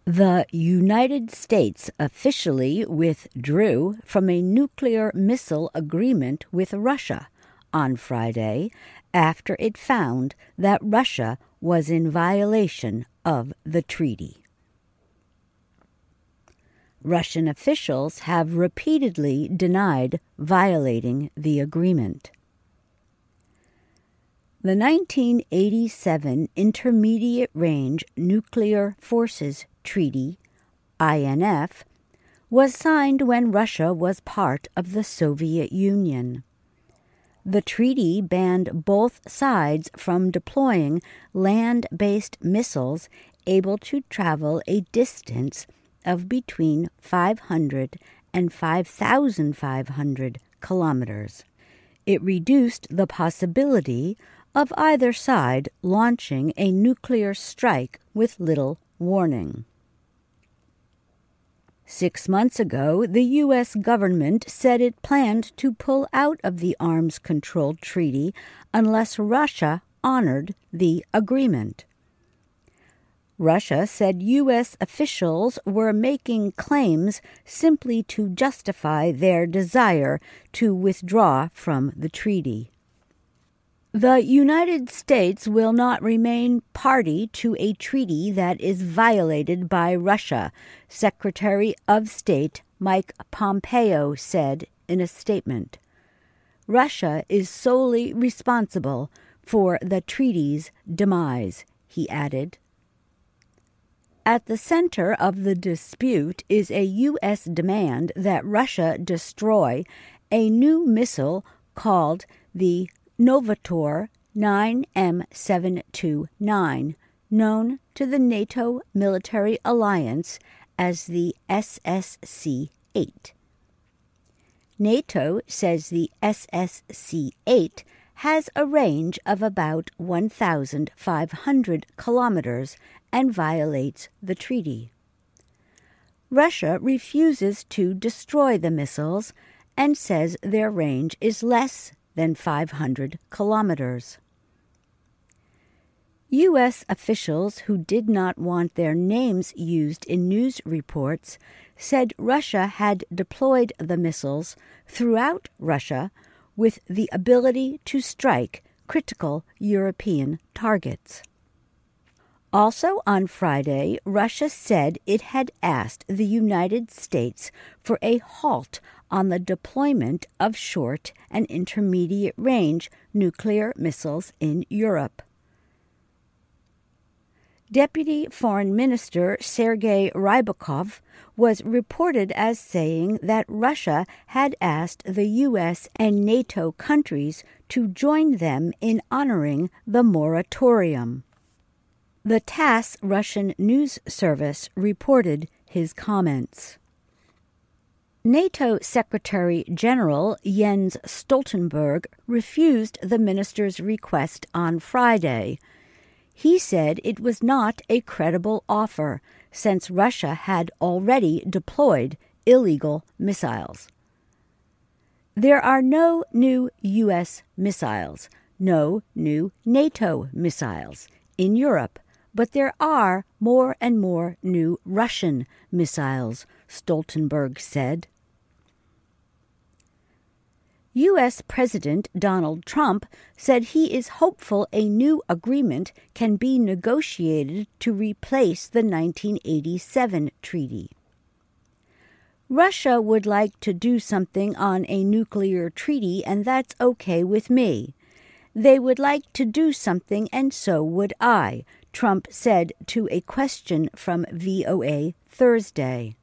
The United States officially withdrew from a nuclear missile agreement with Russia on Friday after it found that Russia was in violation of the treaty. Russian officials have repeatedly denied violating the agreement. The 1987 Intermediate Range Nuclear Forces Treaty, INF, was signed when Russia was part of the Soviet Union. The treaty banned both sides from deploying land-based missiles able to travel a distance of between 500 and 5,500 kilometers. It reduced the possibility of either side launching a nuclear strike with little warning. 6 months ago, the U.S. government said it planned to pull out of the Arms Control Treaty unless Russia honored the agreement. Russia said U.S. officials were making claims simply to justify their desire to withdraw from the treaty. The United States will not remain party to a treaty that is violated by Russia, Secretary of State Mike Pompeo said in a statement. Russia is solely responsible for the treaty's demise, he added. At the center of the dispute is a U.S. demand that Russia destroy a new missile called the Novator 9M729, known to the NATO military alliance as the SSC-8. NATO says the SSC-8 has a range of about 1,500 kilometers and violates the treaty. Russia refuses to destroy the missiles and says their range is less than 500 kilometers. U.S. officials who did not want their names used in news reports said Russia had deployed the missiles throughout Russia with the ability to strike critical European targets. Also on Friday, Russia said it had asked the United States for a halt on the deployment of short and intermediate-range nuclear missiles in Europe. Deputy Foreign Minister Sergei Rybakov was reported as saying that Russia had asked the U.S. and NATO countries to join them in honoring the moratorium. The TASS Russian news service reported his comments. NATO Secretary General Jens Stoltenberg refused the minister's request on Friday. He said it was not a credible offer, since Russia had already deployed illegal missiles. There are no new U.S. missiles, no new NATO missiles in Europe, but there are more and more new Russian missiles, Stoltenberg said. U.S. President Donald Trump said he is hopeful a new agreement can be negotiated to replace the 1987 treaty. Russia would like to do something on a nuclear treaty, and that's okay with me. They would like to do something, and so would I, Trump said to a question from VOA Thursday.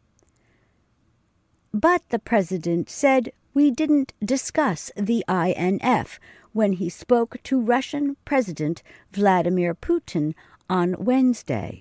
But the president said, "We didn't discuss the INF," when he spoke to Russian President Vladimir Putin on Wednesday.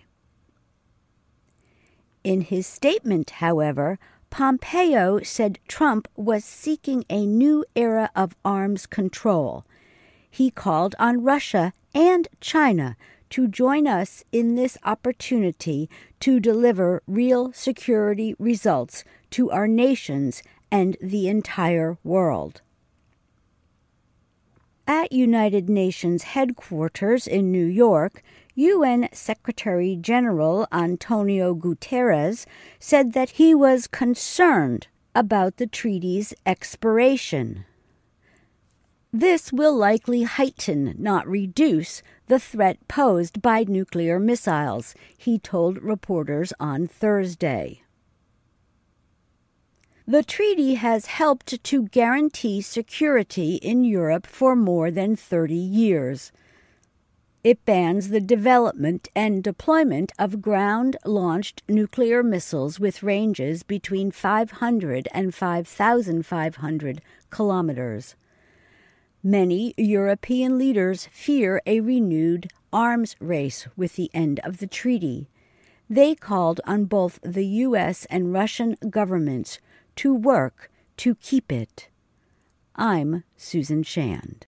In his statement, however, Pompeo said Trump was seeking a new era of arms control. He called on Russia and China to join us in this opportunity to deliver real security results to our nations and the entire world. At United Nations headquarters in New York, UN Secretary General Antonio Guterres said that he was concerned about the treaty's expiration. This will likely heighten, not reduce, the threat posed by nuclear missiles, he told reporters on Thursday. The treaty has helped to guarantee security in Europe for more than 30 years. It bans the development and deployment of ground-launched nuclear missiles with ranges between 500 and 5,500 kilometers. Many European leaders fear a renewed arms race with the end of the treaty. They called on both the U.S. and Russian governments to work to keep it. I'm Susan Shand.